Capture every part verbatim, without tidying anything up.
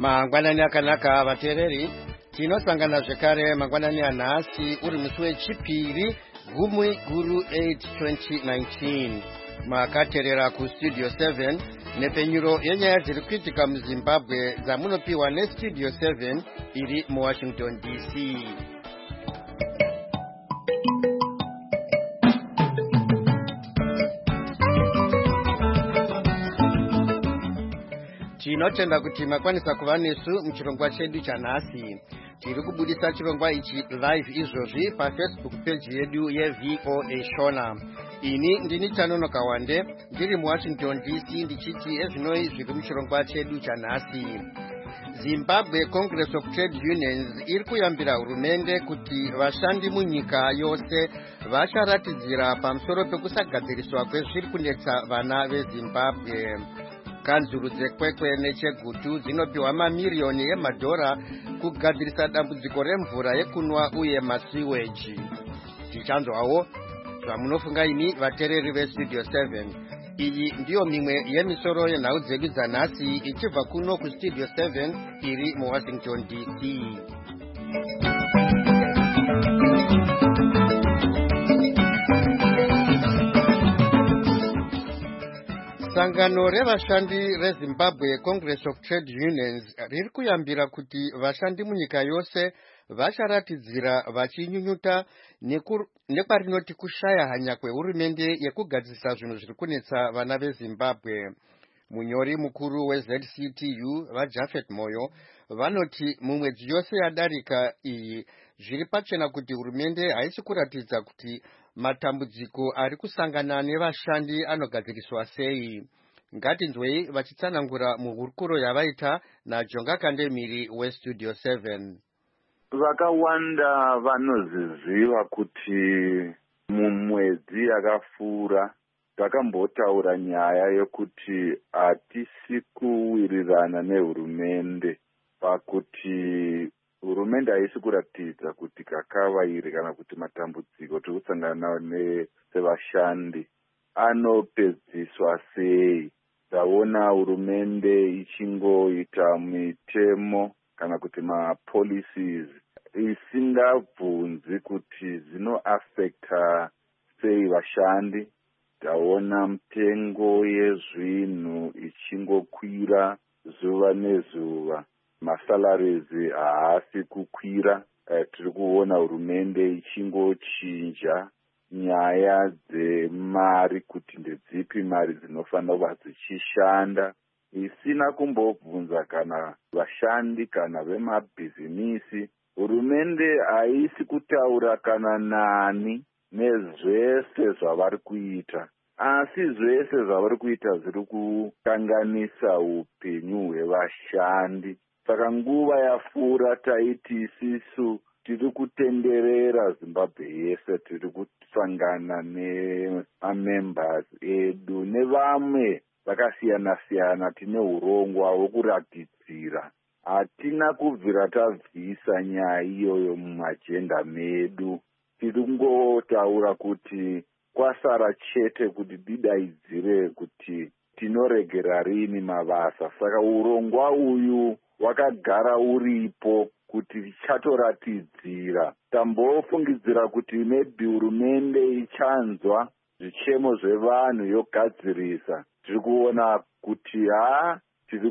Mangwanani akanaka vatereri tinosangana zvekare mangwanani anhasi uri musi wechipiri gumi guru eight twenty nineteen makaterera kustudio seven nepenyuro yenyaya dziri kuitika muZimbabwe dzamunopiwa nestudio seven iri muWashington D C. Tinotenda kuti makwanisa kuva nesu muchirongwa chedu chanhasi. Tiri kubudisa chirongwa ichi live izvozvi paFacebook page yedu yeV O A Shona. Ini ndini Chanono Kawande ndiri muWashington D C ndichiti ezvinoi zviri muchirongwa chedu chanhasi. Zimbabwe Congress of Trade Unions iri kuyambira hurumende kuti vashandi munyika yose vacharatidzira pamusoro pekusagadziriswa kwezviri kunetsa vana veZimbabwe. Kanzuru dzekwekwe nechegutu dzinopiwa mamiriyoni emadhora kugadzirisa dambudziko remvura yekunwa uye masiweji. Tichanzwawo zvamunofunga ini vatereri vestudio seven. Iyi ndiyo mimwe yemisoro yenhau dzedu dzanhasi ichibva kuno kustudio seven iri muWashington D C. Sangano revashandi reZimbabwe Congress of Trade Unions riri kuyambira kuti vashandi munyika yose vacharatidzira vachinyunyuta nekwarinoti kushaya hanya kwehurumende yekugadzirisa zvinhu zviri kunetsa vana veZimbabwe. Munyori mukuru weZ C T U vaJafet Moyo vanoti mumwedzi yose yadarika iyi zviri pachena kuti hurumende haisi kuratidza kuti matambudziko ari kusangana nevashandi anogadziriswa sei. Ngatinzwei vachitsanangura muhurukuro yavaita naJonga Kandemiri westudio seven. Vakawanda vanoziziva kuti mumwedzi yakapfuura takambotaura nyaya yokuti hatisi kuwirirana nehurumende pakuti hurumende haisi kuratidza kuti kakavairi kana kuti matambudziko tiri kusangana nawo sevashandi anopedziswa sei. Taona hurumende ichingoita mitemo kana kuti mapolicies isingabvunzi kuti zvinoaffecta sei vashandi. Taona mitengo yezvinhu ichingokwira zuva nezuva, masalaries haasi kukwira. Eh, tiri kuona hurumende ichingochinja nyaya dzemari kuti ndedzipi mari dzinofanira kuva dzichishanda isina kumbobvunza kana vashandi kana vemabhizinisi. Hurumende haisi kutaura kana nani nezvese zvavari kuita, asi zvese zvavari kuita zviri kukanganisa upenyu hwevashandi. Saka nguva yapfuura taiti isisu tiri kutenderera Zimbabwe yese, tiri kusangana nemamembers edu nevamwe vakasiyana siyana, tine urongwa hwokuratidzira. Hatina kubvira tabvisa nyaya iyoyo mumajenda medu. Tiri kungotaura kuti kwasara chete kuti didaidzire kuti tinoregera rini mabasa. Saka urongwa uyu wakagara uripo kuti tichatoratidzira. Tambofungidzira kuti maybe hurumende ichanzwa zvichemo zvevanhu yogadzirisa. Tiri kuona kuti haa tiri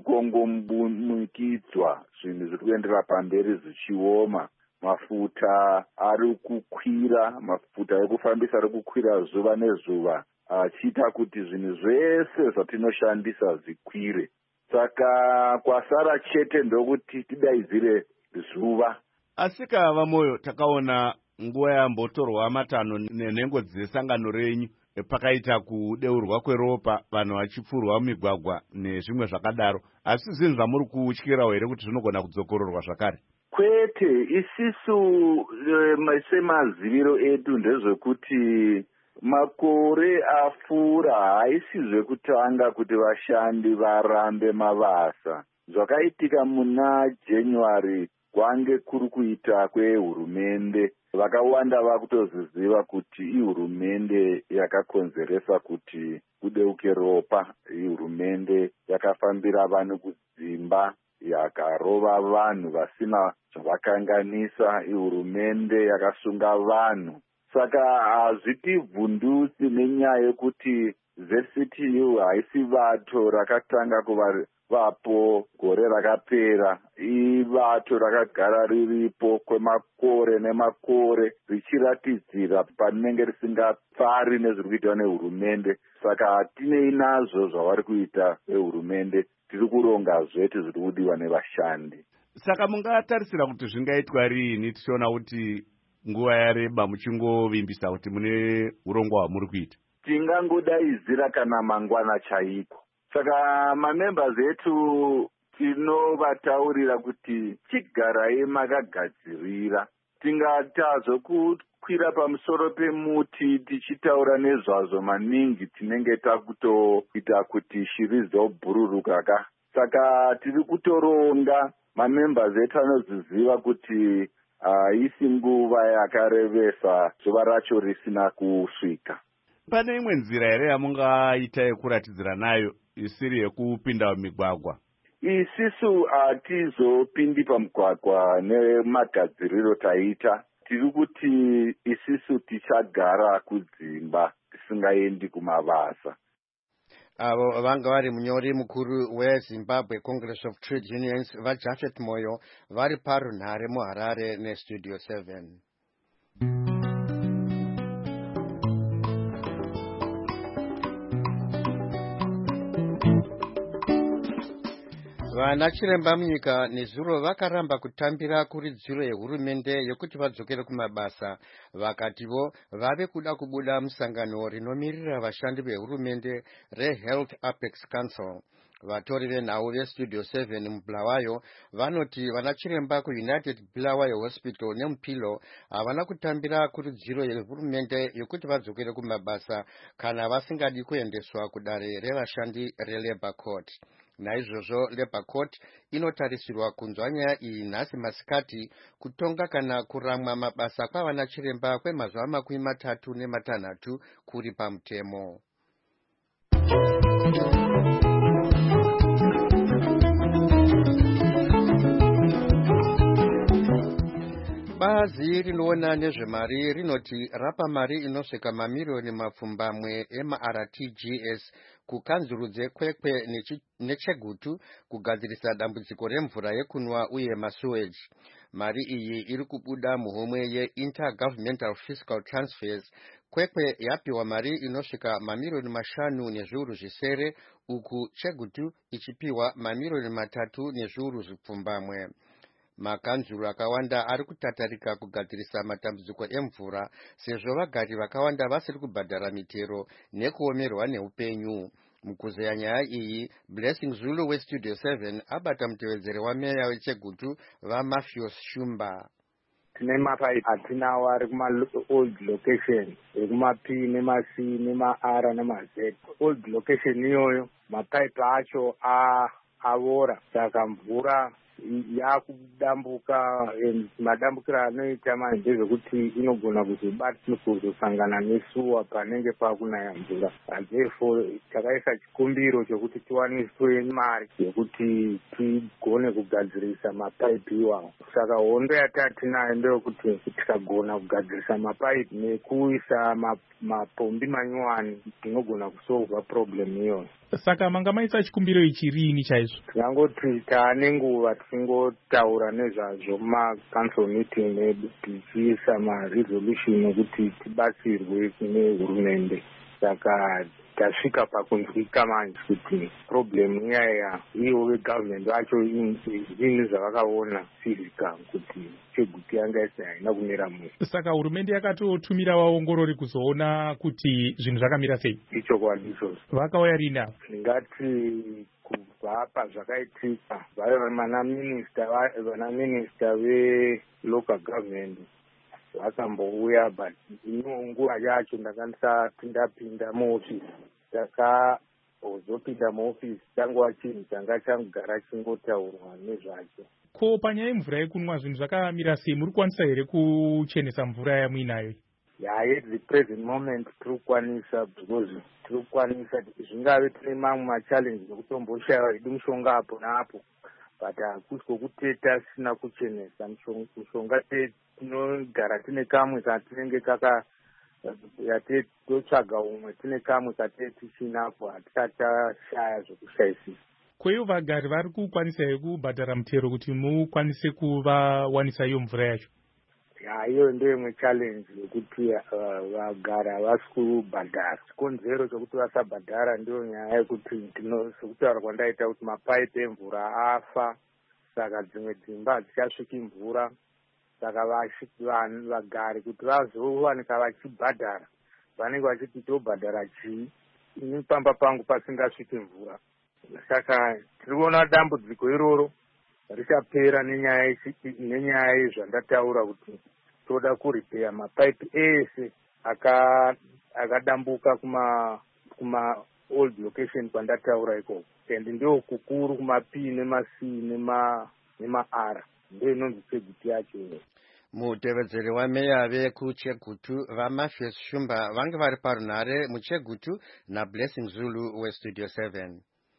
kungomukidzwa, zvinhu zviri kuendera pamberi zvichioma. Mafuta ari kukwira, mafuta ekufambisa ari kukwira zuva nezuva, achiita kuti zvinhu zvese zvatinoshandisa zvikwire. Saka kwasara chete ndokuti tidaidzire zuva. Asika vamoyo takaona nguva yambotorwa matanho nenhengo dzesangano renyu pakaita kudeurwa kweropa, vanhu vachipfurwa mumigwagwa nezvimwe zvakadaro. Asi zvinhu zvamuri kutyirawo here kuti zvinogona kudzokororwa zvakare? Kwete, isisu semaziviro edu ndezvekuti makore apfuura haisi zvekutanga kuti vashandi varambe mabasa. Zvakaitika muna January kwange kuri kuita kwehurumende. Vakawanda vakutoziziva kuti ihurumende yakakonzeresa kuti kudeuke ropa. Ihurumende yakafambira vanhu kudzimba yakarova vanhu vasina zvavakanganisa, ihurumende yakasunga vanhu. Saka hazvitibvundusi nenyaya yekuti Z C T U haisi vato rakatanga kuva vapo gore rakapera. Ivato rakagara riripo kwemakore nemakore richiratidzira parinenge risingapfari nezviri kuitwa nehurumende. Saka hatinei nazvo zvavari kuita vehurumende, tiri kuronga zvete zviri kudiwa nevashandi. Saka mungatarisira kuti zvingaitwa riini tichiona kuti nguva yareba muchingovimbisa kuti mune urongwa hwamuri kuita? Tingangodaidzira kana mangwana chaiko. Saka mamembers etu tinovataurira kuti chigarai makagadzirira. Tingatazvo kukwira pamusoro pemuti tichitaura nezvazvo maningi tinenge takutoita kuti shiri dzobhururuka ka. Saka tiri kutoronga mamembers etu anoziziva kuti haisi nguva yakarevesa zuva racho risina kusvika. Pane imwe nzira here yamungaita yekuratidzira nayo isiri yekupinda mumigwagwa? Isisu hatizopindi pamugwagwa nemagadziriro taita. Tiri kuti isisu tichagara kudzimba tisingaendi kumabasa. Avo vanga vari munyori mukuru weZimbabwe Congress of Trade Unions vaJafet Moyo vari parunhare muHarare neStudio seven. Vana chiremba munyika nezuro vakaramba kutambira kuridziro yehurumende yekuti vadzokere kumabasa. Vakativo vave kuda kubuda musangano rinomirira vashandi vehurumende reHealth Apex Council. Vatori venhau veStudio seven muBulawayo vanoti vana chiremba kuUnited Bulawayo Hospital neMupilo havana kutambira kuridziro yehurumende yekuti vadzokere kumabasa kana vasingadi kuendeswa kudare revashandi reLabour Court. Naizvozvo Labour Court inotarisirwa kunzwa nyaya iyi nhasi masikati kutonga kana kuramwa mabasa kwavana chiremba kwemazuva makumi matatu nematanhatu kuri pamutemo. Bazi rinoona nezvemari rinoti rapa mari inosvika mamirioni mapfumbamwe ema-R T G S kukanzurudze Kwekwe neChegutu kugadzirisa dambudziko remvura yekunwa uye masewage. Mari iyi iri kubuda muhomwe ye-Intergovernmental Fiscal Transfers. Kwekwe yapiwa mari inosvika mamirioni mashanu nezviuru zvisere, uku Chegutu ichipiwa mamirioni matatu nezviuru zvipfumbamwe. Makanzuru akawanda ari kutatarika kugadzirisa matambudziko emvura sezvo vagari vakawanda vasiri kubhadhara mitero nekuomerwa neupenyu. Mukuzeya nyaya iyi, Blessing Zulu weStudio seven abata mutevedzeri wameya weChegutu vaMafios Shumba. Tine mapai atinawo ari kuma-old location ekumaP nemasi nema-R nema-Z. Old location iyoyo mapaipi acho avora, saka mvura yakudambuka. Madambukiro anoita manje ndezvekuti inogona kuzosangana nesuwa panenge pakunaya mvura. Therefore takaisa chikumbiro chokuti tiwaniswe mari yekuti tigone kugadzirisa mapaipi iwawo. Saka hondo yatatinayo ndeyekuti tikagona kugadzirisa mapaipi nekuisa mapombi manyuwani tinogona kusolva problem iyoyo. Saka manga maisa chikumbiro ichi riini chaizvo? Tinangoti taane nguva tingotaura nezvazvo muma-council meeting edu tichiisa ma-resolution ekuti tibatsirwe kune hurumende. Saka tasvika pakunzwika manje kuti problem iyaya iwo vegovernment vacho zvinhu zvavakaona fizika kuti Chegutu yanga isi haina kumira musha. Saka hurumende yakatotumira vaongorori kuzoona kuti zvinhu zvakamira sei? Ichokwadi izvozvo. Vakauya rini avo? Ndingati kubva pazvakaitika vave vana minista vana minista velocal government vakambouya, but ino nguva yacho ndakandisati ndapinda muofisi. Takazopinda muofisi changuva chinhu changa changogara chingotaurwa nezvacho. Ko panyaya yemvura yekunwa zvinhu zvakamira sei? Muri kukwanisa here kuchenesa mvura yamuinayo? Yeah, at the present moment tiri kukwanisa, because tiri kukwanisa zvingave tine mamwe machallenji ekutomboshaya hedu mushonga apo naapo, but hakusi kwokuteta sina kuchenesa. Mishonga tinogara tine kamwe katinenge kaka yate totsvaga umwe tine kamwe kate tichinapo hatisati tashaya zvokushaisisa. Kweyo vagari vari kukwanisa kubhadhara mutero kuti mukwanise kuvawanisa iyo mvura yacho? Ya, iyo ndio imwe challenge yokuti vagari havasi kubhadhara. Chikonzero chokuti vasabhadhara ndio nyaya yekuti sekutaura kwandaita kuti mapaipi emvura afa, saka dzimwe dzimba hadzichasviki mvura. Saka vanhu vagari kuti vazowanika vachibhadhara vanenge vachiti tobhadhara chii, ini pamba pangu pasingasviki mvura. Saka tiri kuona dambudziko iroro richapera nenyaya nenyaya yezvandataura kuti toda kuripeya mapaipi ese akadambuka kuma kuma old location kwandataura ikoko, and ndio kukuru kuma P nema C nema nema R, ndio inonzi segiti yacho. Mutevedzeri wameya vekuchegutu vaMatthews Shumba vange vari parunhare muchegutu naBlessing Zulu weStudio seven.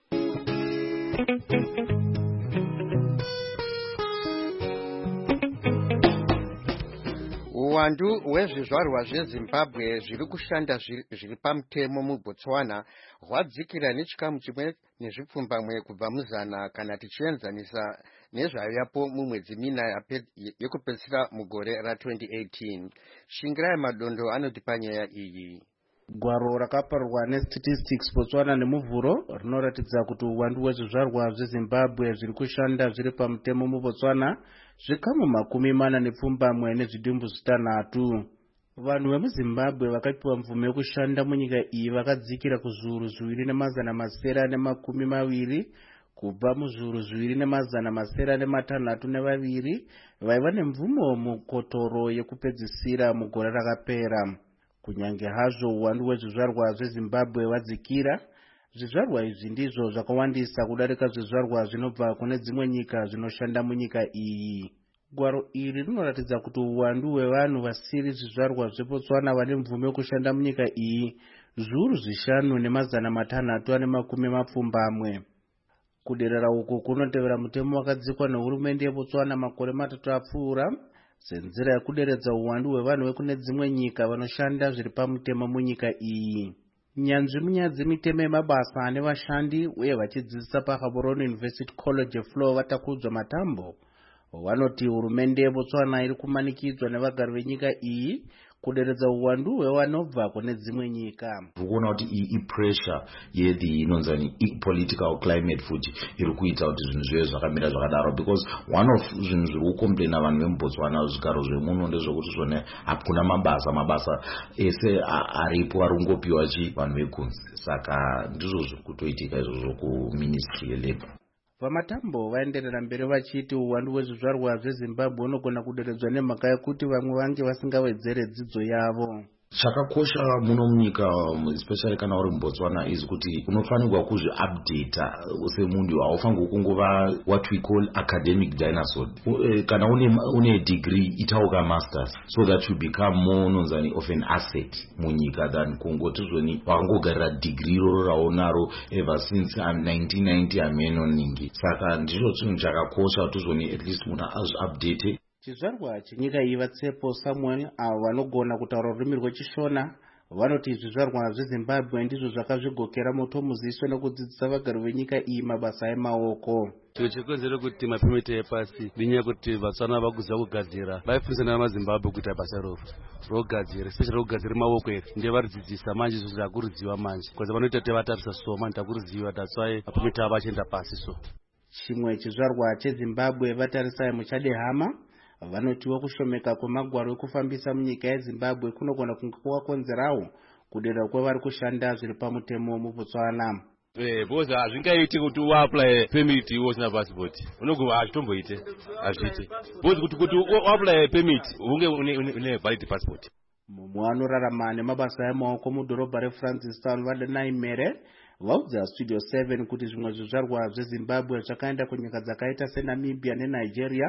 Uwandu hwezvizvarwa zveZimbabwe zviri kushanda zviri pamutemo muBotswana hwadzikira nechikamu chimwe nezvipfumbamwe kubva muzana kana tichienzanisa nezvaivapo mumwedzi mina yekupedzisira mugore ra twenty eighteen. Shingirai Madondo anoti panyaya iyi. Gwaro rakaparwa neStatistics Botswana nemuvhuro rinoratidza kuti uwandu hwezvizvarwa zveZimbabwe zviri kushanda zviri pamutemo muBotswana zvikamu makumi mana nepfumbamwe nezvidimbu zvitanhatu. Vanhu vemuZimbabwe vakapiwa mvumo yekushanda munyika iyi vakadzikira kuzviuru zviviri nemazana masere nemakumi maviri kubva muzviuru zviviri nemazana masere nematanhatu nevaviri vaiva nemvumo mukotoro yekupedzisira mugore rakapera. Kunyange hazvo uwandu hwezvizvarwa zveZimbabwe wadzikira, zvizvarwa izvi ndizvo zvakawandisa kudarika zvizvarwa zvinobva kune dzimwe nyika zvinoshanda munyika iyi. Gwaro iri rinoratidza kuti uwandu hwevanhu vasiri zvizvarwa zveBotswana vane mvumo yekushanda munyika iyi zviuru zvishanu nemazana matanhatu ane makumi mapfumbamwe. Kuderera uku kunotevera mutemo wakadzikwa nehurumende yeBotswana makore matatu apfuura senzira yekuderedza uwandu hwevanhu vekune dzimwe nyika vanoshanda zviri pamutemo munyika iyi. Nyanzvi munyaya dzemitemo yemabasa ane vashandi uye vachidzidzisa paGaborone University College Flow vatakudzwa matambo vanoti hurumende yeBotswana iri kumanikidzwa nevagari venyika iyi kuderedza uwandu hwevanobva kune dzimwe nyika. Kuona kuti i pressure yedi inonzani political climate futi iri kuita kuti zvinhu zvive zvakamira zvakadaro, because one of zvinhu zviri kukomplaina vanhu vemuBotswana zvigaro zvemuno ndezvokuti zvone hakuna mabasa mabasa ese aripo ari kungopiwa chi vanhu vekunzi. Saka ndizvo zviri kutoitika izvozvo kuministry yelabour. Vamatambo vaenderera mberi vachiti uwandu hwezvizvarwa zveZimbabwe unogona kuderedzwa nemhaka yekuti vamwe vange vasingawedzere dzidzo yavo. Chakakosha muno munyika especially kana uri muBotswana is kuti unofanirwa kuzviupdata semunhu, haufanirwi kungova what we call academic dinosaur. Kana une une degree itauka masters so that you become more nonzani of an asset munyika than kungoti zvoni wakangogarira degree roro raunaro ever since nineteen ninety ameno ningi. Saka ndicho chinhu chakakosha kuti zvoni at least munhu azviupdate. Chizvarwa chenyika iyi vaTsepo Samuel avo vanogona kutaura rurimi rweChishona vanoti zvizvarwa zveZimbabwe ndizvo zvakazvigokera moto muziso nekudzidzisa vagari venyika iyi mabasa emaoko. Chiro chikonzera kuti mapemiti epasi ndinyaya kuti Vatswana vakuziva kugadzira vaifundisa navaZimbabwe kuita basa roro rogadzira, especially rogadzira maoko ere ndiye varidzidzisa manje izvo zvakurudziwa manje because vanoita kuti vatarisa so manje takurudziwa that's why mapemiti avo achienda pasi. So chimwe chizvarwa cheZimbabwe vatarisai muchadehama vanotiwa kushomeka kwemagwaro ekufambisa munyika yeZimbabwe kunogona kunge kwakonzerawo kudera kwevari kushanda zviri pamutemo muBotswana. Eh, boss hazvingaiti kuti uapply permit usina passport. Unogova achitomboite azvite. Boss kuti kuti uapply permit unge une une valid passport. Mumwe anorarama nemabasa emaoko mudhorobha reFrancistown Vadenai Mere vaudza Studio seven kuti zvimwe zvizvarwa zveZimbabwe zvakaenda kunyika dzakaita seNamibia neNigeria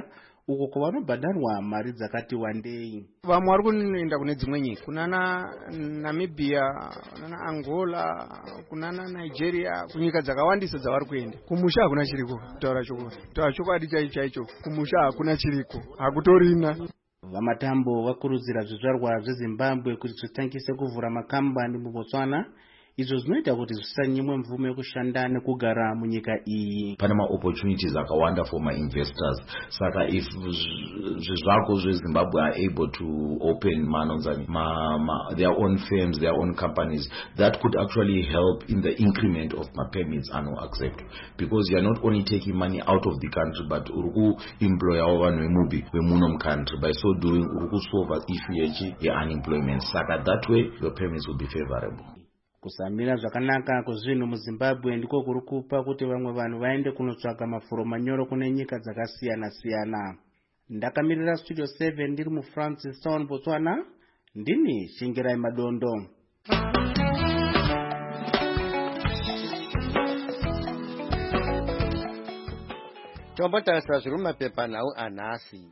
uko kwavanobhadharwa mari dzakati wandei. Vamwe vari kuenda kune dzimwe nyika, kunana Namibia, kunana Angola, kunana Nigeria, kunyika dzakawandisa dzavari kuenda. Kumusha hakuna chiriko, kutaura chokwadi, kutaura chokwadi chaicho chaicho, kumusha hakuna chiriko, hakutorina. Vamatambo vakurudzira zvizvarwa zveZimbabwe kuti zvitangise kuvhura makambani muBotswana, izvo zvinoita kuti zvisanyimwe mvumo yekushanda nekugara munyika iyi. Pane ma-opportunities akawanda for ma-investors. Saka if zvizvako zveZimbabwe are able to open manonzani ma, ma, their own firms, their own companies, that could actually help in the increment of my permits and accept. Because you are not only taking money out of the country, but uruku employer vanhu vemubi vemuno country. By so doing, uruku solve issue ye unemployment. Saka that way, your permits will be favorable. Kusamira zvakanaka kwezvinhu muZimbabwe ndiko kuri kupa kuti vamwe vanhu vaende kunotsvaka mafuro manyoro kune nyika dzakasiyana siyana. Ndakamirira Studio seven ndiri muFrancistown, Botswana, ndini Shingirai Madondo. Tombotarisa zviri mumapepa nhau anhasi.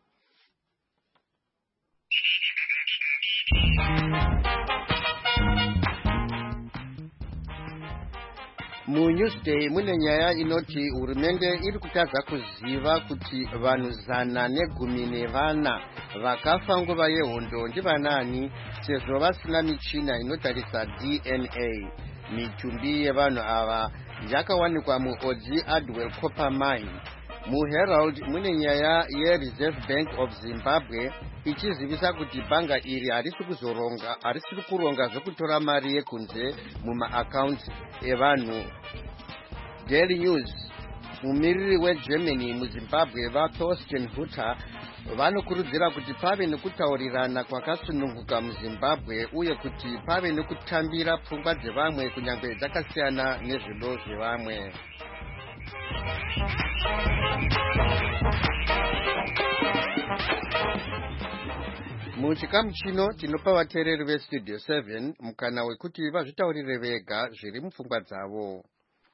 MuNewsday mune nyaya inoti hurumende iri kutadza kuziva kuti vanhu zana negumi nevana vakafa nguva yehondo ndivanani sezvo vasina michina inotarisa D N A. Mitumbi yevanhu ava yakawanikwa muOdzi Adwell Copper Mine. MuHerald mune nyaya yeReserve Bank of Zimbabwe ichizivisa kuti bhanga iri harisi kuzoronga harisi kuronga zvokutora mari yekunze mumaakaunti evanhu. Daily News mumiriri weGermany muZimbabwe vaThorsten Hutter vanokurudzira kuti pave nekutaurirana kwakasununguka muZimbabwe uye kuti pave nekutambira pfungwa dzevamwe kunyange dzakasiyana nezvido zvevamwe. Muchikamu chino tinopa vateereri veStudio seven mukana wekuti vazvitaurire vega zviri mupfungwa dzavo.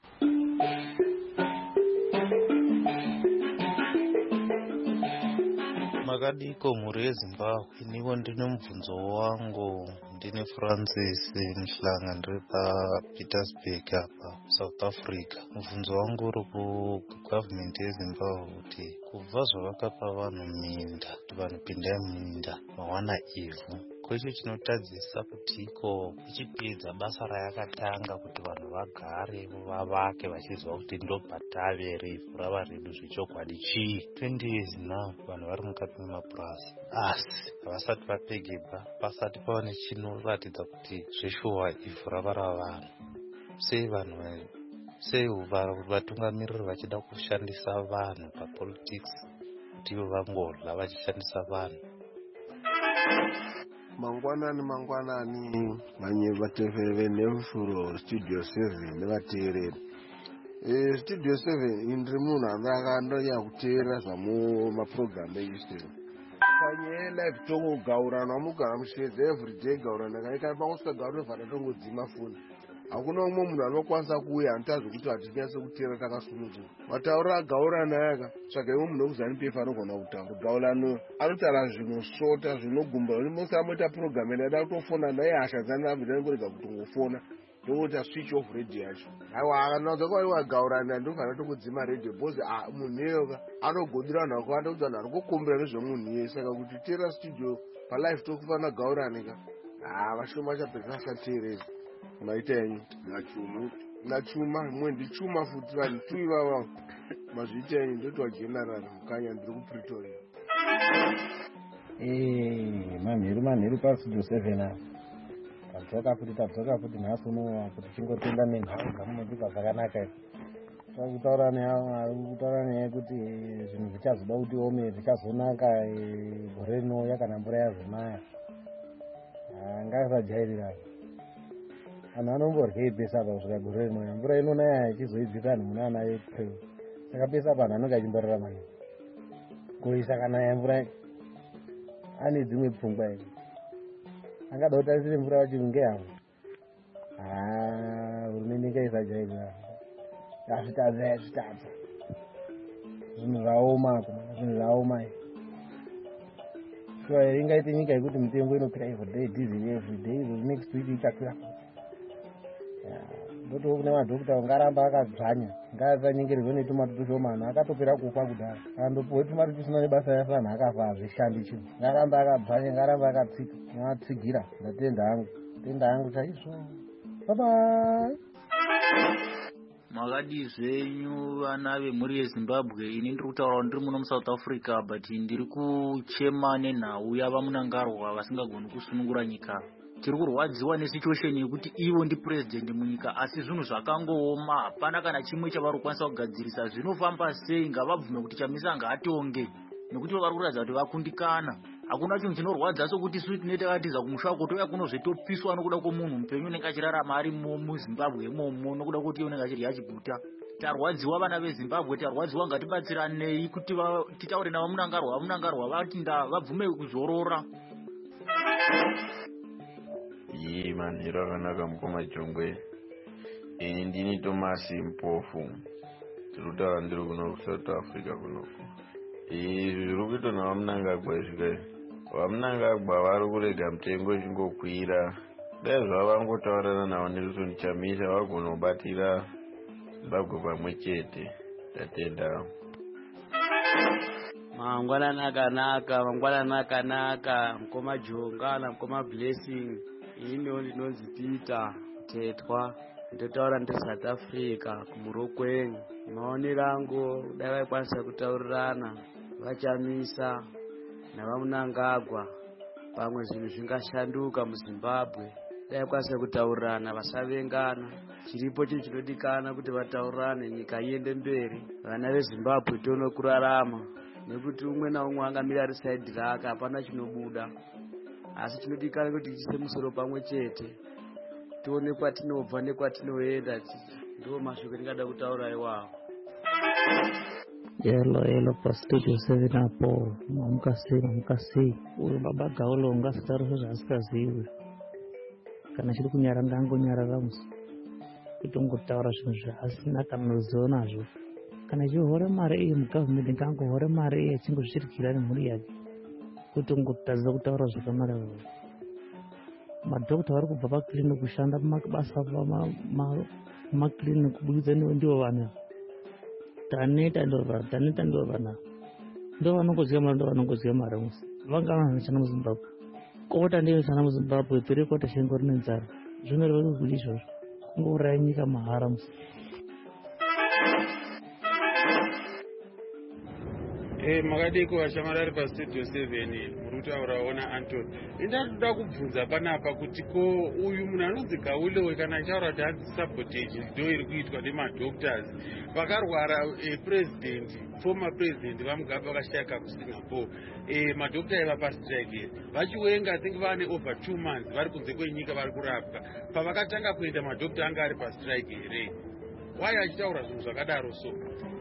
Makadiko mhuri yeZimbabwe, iniko ndine mubvunzo wangu. Ndine Francis Mhlanga ndiri paPietersburg apa South Africa. Mubvunzo wangu uri kugovernment yeZimbabwe kuti kubva zvavakapa vanhu minda kuti vanopinda minda mawana ivhu, kwesho chinotadzisa kuti iko ichipedza basa rayakatanga kuti vanhu vagare vavake vachiziva kuti ndobhatave rivhu rava redu zvechokwadi chii. twenty years now vanhu vari mukati memapurasi asi havasati vapegeba pasati pava nechinoratidza kuti zveshuwa ivhu rava ravanhu. Sei vanhu sei vatungamiriri vachida kushandisa vanhu papolitics kuti ivo vangorla vachishandisa vanhu? Mangwanani mangwanani vanye vatevere nemfuro Studio seven nevateereri. Eh Studio seven indiri munhu andakandanya kuteera zvamu maprogram eIsrael. Panye live tongo gaurana mugara mushedza everyday gaurana kaika pamusika gaurana vhara tongo dzima foni. Hakuna umwe munhu anokwanisa kuuya anotadza kuti hatinyatse kuteera takasununguka. Matauro agaurana yaka tsvaga imwe munhu wekuzani pepa anogona kutaura. Gaurano anotaura zvinosota zvinogumba. Musamuita program inoda kutofona naye hasha dzana abvira ngorega kutongofona. Ndokuti switch off radio yacho. Aiwa akanoza kwaiwa gaurana ndofana tokudzima radio bozi ah munhu anogodira vanhu vakawanda kuti vanhu vari kukumbira nezvemunhu iye. Saka kuti teera studio palive tokufana gaurana ka. Ah vashoma chapedza asateerera. Maita yenyu nachuma nachuma mwe ndichuma futi vanhu tu ivava mazviita yenyu ndotwa general mukanya ndiri kuPretoria. Eh manheru manheru paStudio seven apa tadzoka futi tadzoka futi nhasi uno kuti chingotenda nenhau dzamunotipa zvakanaka iri kutaura kutaura naye kuti zvinhu zvichazoda kuti ome zvichazonaka gore rino kana mvura yazonaya. Ngasajairira anhu anomborye pesa pa kusvika gore rino mvura inonaya ichizoibvisa anhu muna ana yePreu. Saka pesa panhu anenge achimborarama nei kuisa kana mvura ane dzimwe pfungwa ere angada kutarisire mvura vachiri ngeyavo. Hurumende ngaisajairira azvitadza azvitadza zvinhu zvaoma zvinhu zvaoma shuwa here ingaite nyika yekuti mitengo inokwira everyday diesel everyday next week ichakwira ndoto kune madhokita ungaramba akadzvanya ngaasanyengeridzwa netumatu tushomana akatopera kufa kudhara andopuwe tumatu tusina nebasa yasana akafa hazvishandi chinhu ngaramba akadzvanya ngaramba akatsika nematsigira ndatenda hangu tenda hangu chaizvo bye makadi zvenyu vana vemhuri yezimbabwe ini ndiri kutaura ndiri muno muSouth Africa but ndiri kuchema nenhau yavamunangarwa vasingagoni kusunungura nyika tiri kurwadziwa nesituation yekuti ivo ndi president munyika asi zvinhu zvakangooma hapana kana chimwe chavari kukwanisa kugadzirisa zvinofamba sei ngavabvume kuti chamisa ngaatonge nekuti vari kuratidza kuti vakundikana hakuna chinhu chinorwadza sokuti isu tinenge takatiza kumusha kutouya kunozvetopiswa nokuda kwomunhu mupenyu unenge achirarama ari muzimbabwe imomo nokuda kuti unenge achirya chiguta tarwadziwa vana vezimbabwe tarwadziwa ngatibatsiranei kuti titaure navamunangarwa vamunangarwa vatinda vabvume kuzorora iyi manhero akanaka mukoma jongwe ini ndini Thomas Mpofu tiri kutaura ndiri kuno kuSouth Africa kunoku izvi zviri kuitwa navamunangagwa izvi vamunangagwa vari kurega mutengo ichingokwira dai zvava vangotaurana navo Nelson Chamisa vagona kubatira Zimbabwe pamwe chete tatenda mangwanani akanaka mangwanani akanaka mukoma Jonga namukoma Blessing ino ndinonzi Peter Tetwa ndotaura ndiri South Africa kumuro kwenyu maonero angu dai vaikwanisa kutaurirana vachamisa navamunangagwa pamwe zvinhu zvingashanduka muZimbabwe dai kwanisa kutaurirana vasavengana chiripo chinhu chinodikana kuti vataurirane nyika iende mberi vana veZimbabwe tione kurarama nekuti umwe naumwe angamira ari saidi rake hapana chinobuda asi chinodikana kuti tiise musoro pamwe chete tione kwatinobva nekwatinoenda ndo mashoko ndingada kutaura iwawo Hello, hello, pastudio seven apo, mamukasi, mamukasi, uyu baba Gaulo ngasitariswa zvaasikazivi. Kana chiri kunyara ngangonyarara musi. Kuti ungotaura zvinhu zvaasina kana ruzivo nazvo. Kana chihore mari iyi mugavhimende ngangohore mari iyi achingozvirikira nemhuri yake. Kuti ungotadza kutaura zvakanaka. Madhokota vari kubva pakiriniki kushanda mabasa pamakiriniki kubudikidza ndivo vanhu. Taneta ndo va taneta ndo vana ndo vanongoziva mari ndo vanongoziva mari musi vanga vanhu muZimbabwe kota ndiyo chana muZimbabwe tiri kota shengo rine nzara zvinoreva kuti izvozvo kungouraya nyika mahara musi Eh makadiko vashamarari pastudio seven muri kutaurawo naAnton indakuda kubvunza panapa kuti ko uyu munhu anonzi Gaulo kana achitaura kuti hanzi sabotage ndo iri kuitwa nemadoctors vakarwara president former president vaMugabe vakashayika kuSingapore eh madoctor aiva pastrike vachiwenga think vane over two months vari kunze kwenyika vari kurapwa pavakatanga kuenda madoctor anga ari pastrike here why achitaura zvinhu zvakadaro so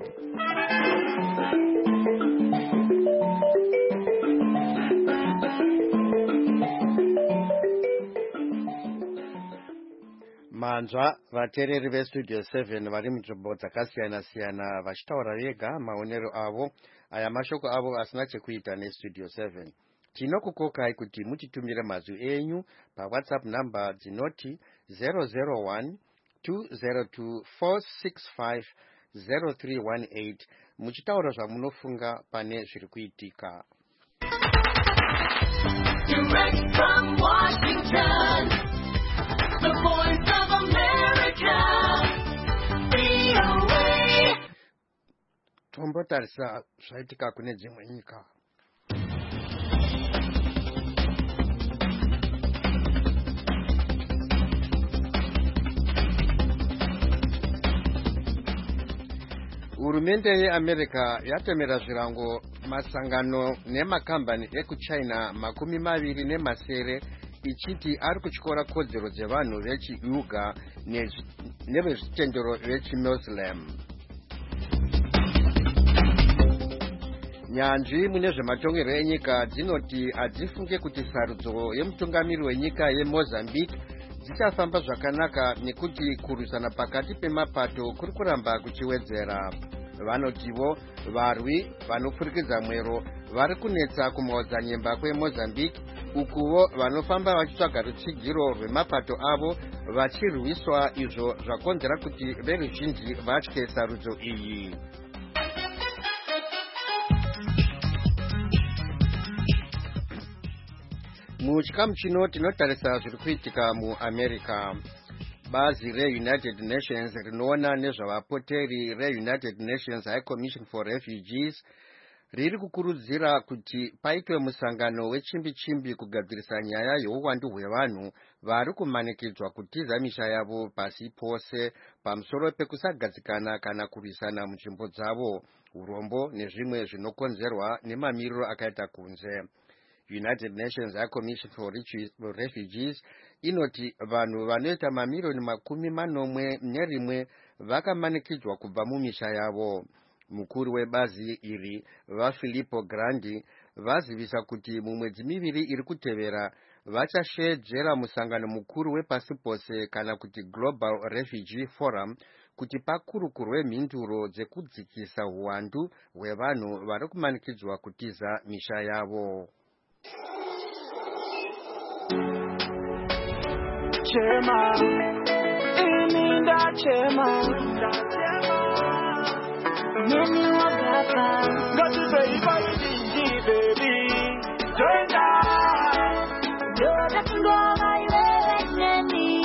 manzva vateereri vestudio seven vari munzvimbo dzakasiyana siyana vachitaura vega maonero avo aya mashoko avo asina chekuita nestudio seven tinokukokai kuti mutitumire mazwi enyu pawhatsapp number dzinoti zero zero one two zero two four six five zero three one eight muchitaura zvamunofunga pane zviri kuitika. Direct from Washington, the voice of America, V O A. Tombotarisa zvaitika kune dzimwe nyika. Hurumende yeAmerica yatemera zvirango masangano nemakambani ekuchina makumi maviri nemasere ichiti ari kutyora kodzero dzevanhu vechiUighur nevezvitendero vechiMuslim. Nyanzvi mune zvematongerwo enyika dzinoti hadzifunge kuti sarudzo yemutungamiri wenyika yeMozambique dzichafamba zvakanaka nekuti kurwisana pakati pemapato kuri kuramba kuchiwedzera. vanotivo varwi vanopfurikidza mwero vari kunetsa kumaodzanyemba kwemozambique, ukuvo vanofamba vachitsvaga rutsigiro rwemapato avo vachirwiswa, izvo zvakonzera kuti veruzhinji vatye sarudzo iyi. Muchikamu chino tinotarisa zviri kuitika muAmerica. Bazi reUnited Nations rinoona nezvavapoteri reUnited Nations High Commission for Refugees riri kukurudzira kuti paitwe musangano wechimbi-chimbi kugadzirisa nyaya yeuwandu hwevanhu vari kumanikidzwa kutiza misha yavo pasi pose pamusoro pekusagadzikana kana kurwisana munzvimbo dzavo, urombo nezvimwe zvinokonzerwa nemamiriro akaita kunze. United Nations High Commission for Refugees inoti vanhu vanoita mamilioni makumi manomwe nerimwe vakamanikidzwa kubva mumisha yavo. Mukuru webazi iri vaFilippo Grandi vazivisa kuti mumwedzi miviri iri kutevera vachashedzera musangano mukuru wepasi pose kana kuti Global Refugee Forum kuti pakurukurwe mhinduro dzekudzikisa uwandu hwevanhu vari kumanikidzwa kutiza misha yavo. Chema, ininda chema, nini wababa, gati beiba inji baby, tenda, yoda kingoma iwe neni,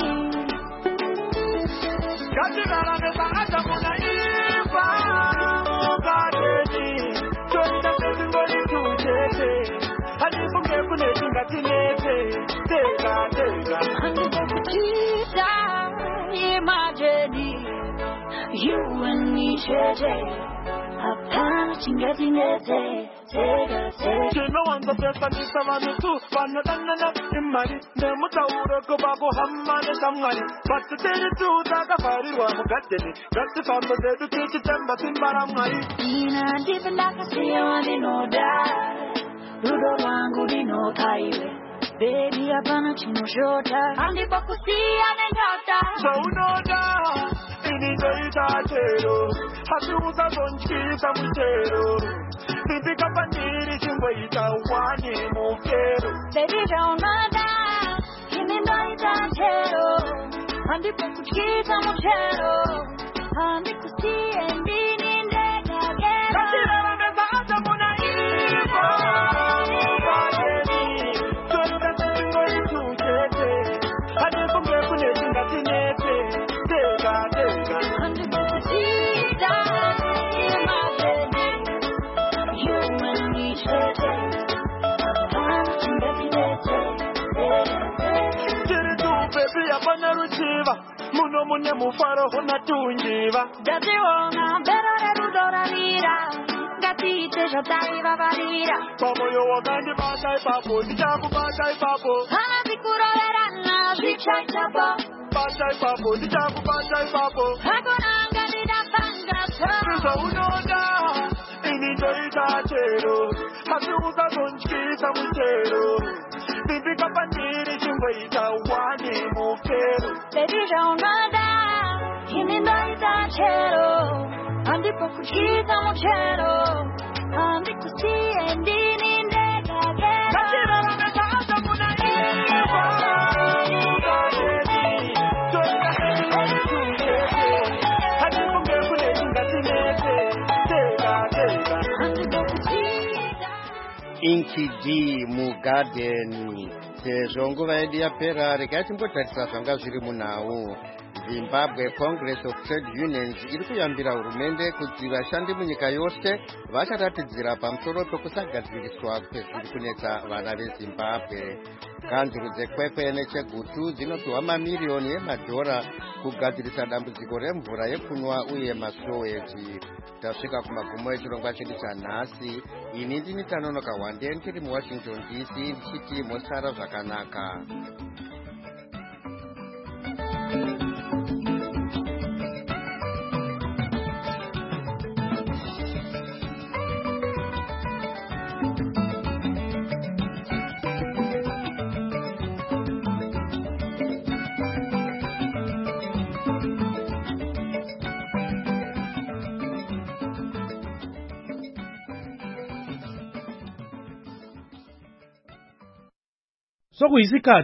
gati gara mesa aja muna iba, mugadeni, tenda tenda ngoli tujete. Hadifunge kune tingatinete, tega tega. Handikukita, imagine you and me today. Hapana tingatinete, tega tega. Chino wanza pesa ni savani tu, wanadanana imari. Nemuta uroko babo hamane samari. Batu teri tu taka fariwa mugateni. Gati fambo zedu kichi temba simbaramari. Ina dipendaka siya wani no die. Rudo wangu lino kaiwe, baby hapana chinoshota, andipo kusia nenyota. So unoda, initoita chero, hasiuza zonchisa mchero. Bibi kapandiri chimboita wani mukero. Baby jaunada, initoita chero, andipo kuchisa mchero. Andipo kusia ndini ndega gero. Katira wameza hata muna ibo. Muno munye mufaro hona tunjiva. Gati wona berore rudora mira. Gati te jotai vavarira. Como yo wagandi batai papo, dijabu batai papo. Hana bikuro verana, bichai chapo. Batai papo, dijabu batai papo. Hagonanga vida panga so. So unoda, initoita chero. Hasiuza zonchisa mchero. Bibi kapandiri chimboita wani mukero. Baby jaunada, inindoita chero. Andipo kuchita mchero. Andipo siye ndini ndega gero. Katira wameza hata muna iwa. Mugadeni, toka heni wani tujete. Hadipo ngekune tingatinete. Tega tega. Andipo kuchita. Inki D Mugadeni. Sezvo nguva yedu yapera, regai timbotarisa zvanga zviri munhau. Zimbabwe Congress of Trade Unions iri kuyambira hurumende kuti vashandi munyika yose vacharatidzira pamusoro pekusagadziriswa kwezviri kunetsa vana veZimbabwe. Kanzuru dzekwekwe nechegutu dzinopiwa mamiriyoni emadhora kugadzirisa dambudziko remvura yekunwa uye masoweti. Tasvika kumagumo echirongwa chedu chanhasi. Ini ndini Tanonoka Wande ndiri muWashington D C ndichiti mosara zvakanaka. sokuyisikhathi